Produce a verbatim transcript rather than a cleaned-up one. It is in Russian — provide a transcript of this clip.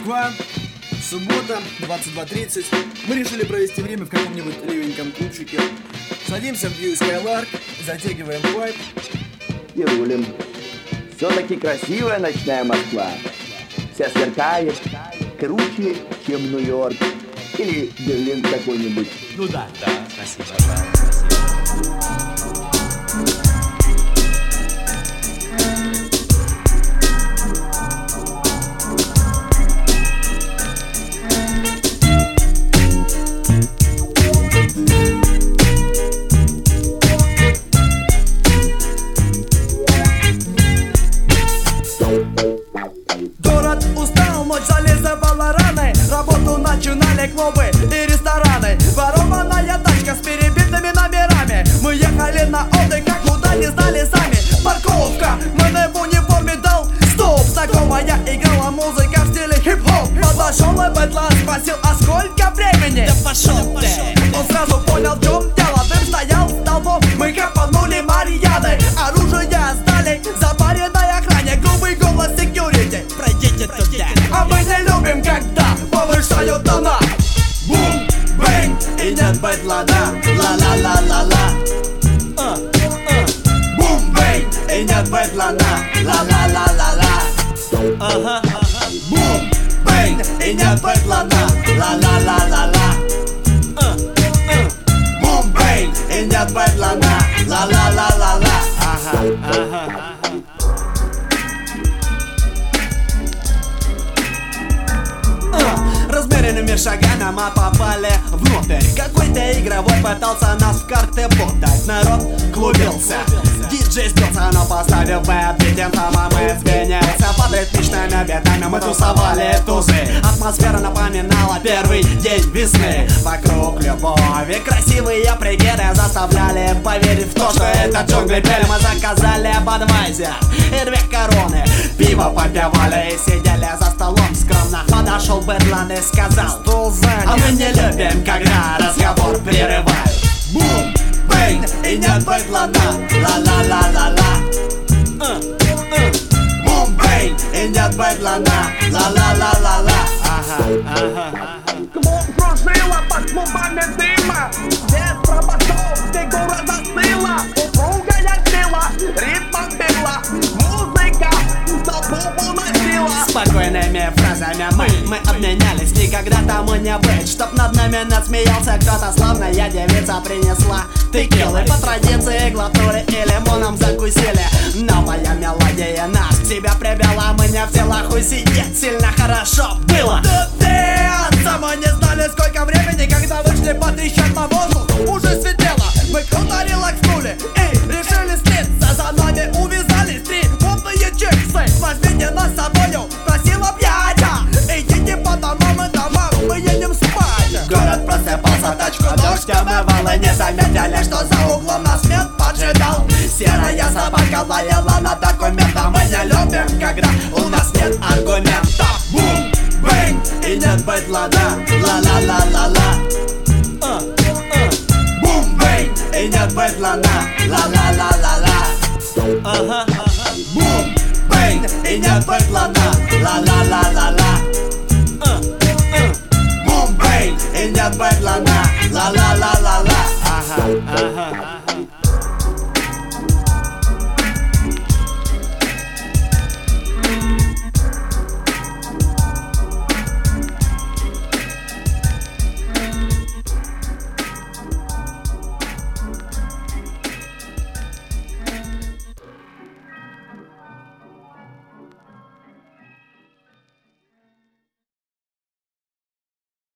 Москва, суббота, двадцать два тридцать. Мы решили провести время в каком-нибудь ливеньком клубчике. Садимся в View Skylark, затягиваем вайп и рулим. Все-таки красивая ночная Москва. Вся сверкает, круче, чем Нью-Йорк. Или Берлин какой-нибудь. Ну да, да, спасибо, да, спасибо. Город устал, ночь зализывала раны. Работу начинали клубы и рестораны. Ворованная тачка с перебитыми номерами. Мы ехали на отдых, как куда не знали сами. Парковка, мне в униформе дал стоп. Знакомая играла музыка в стиле хип-хоп. Подошел и бэтлан спросил, а сколько времени? Да пошел ты! Он сразу понял, в чем дело. Дым стоял столбом, мы капанули Марьяны. Оружие сдали, запаренной охране. Грубый голос секьюрити, Пройдите туда! а мы не любим, когда повышают тона. Бум, бэнг, и нет бэтлана. Ла-ла-ла-ла-ла. А, а, Бум, бэнг, и нет бэтлана. Ла-ла-ла-ла-ла. ага, ага. Бум, бэнг, и нет бэтлана. Ла-ла-ла-ла-ла. А, а, Бум, бэнг, и нет бэтлана. Ла-ла-ла-ла-ла. Ага, ага, ага. Размеренными шагами мы попали внутрь. Какой-то игровой пытался нас в карты путать. Народ клубился, диджей сбился, но поставив бэт-битем, а мы сгонялся. Под ритмичными битами мы тусовали тузы. Атмосфера напоминала первый день весны. Вокруг любови красивые прикиды заставляли поверить в то, что это джунгли пели. Мы заказали Бадвайзер и две короны. Пиво попивали и сидели за столом скромно. Подошел Бэтлан и сказал: стол занят. А мы не любим, когда разговор прерывают. Бум, бэнг, и нет Бэтлана. Ла-ла-ла-ла-ла. А, а, Бум, бэнг, и нет Бэтлана. Ла-ла-ла-ла-ла. Ага, ага, ага. Клуб кружила под клубами дыма. Без проводов, где город застыла. Упругая сила, ритмом била. Музыка толпу уносила. Спокойными фразами мы, мы обменялись. Никогда тому не быть, чтоб над нами насмеялся кто-то. Славная девица принесла текилы. По традиции глотнули и лимоном закусили. Новая мелодия нас к себе привела. Мы не в силах усидеть, сильно хорошо было. Отца, мы не знали, сколько времени, когда вышли потрещать на воздух. Уже светлело, мы круто релакснули и решили слиться. За нами увязались три модные чиксы. Возьмите нас с собою, просила пьяня. Идите по домам и домам, мы едем спать. Город просыпался, тачку дождь омывал. И не заметили, что за углом нас мент поджидал. Серая собака лаяла на документах. Мы не любим, когда у нас нет аргументов. Бум, бэнг, и нет Бэтлана. Ла-ла-ла-ла-ла. А, а, Бум, бэнг, и нет Бэтлана. Ла-ла-ла-ла-ла. ага, ага. Бум, бэнг, и нет Бэтлана. Ла-ла-ла-ла-ла. А, а, Бум, бэнг, и нет Бэтлана. Ла-ла-ла-ла-ла. Ага, ага.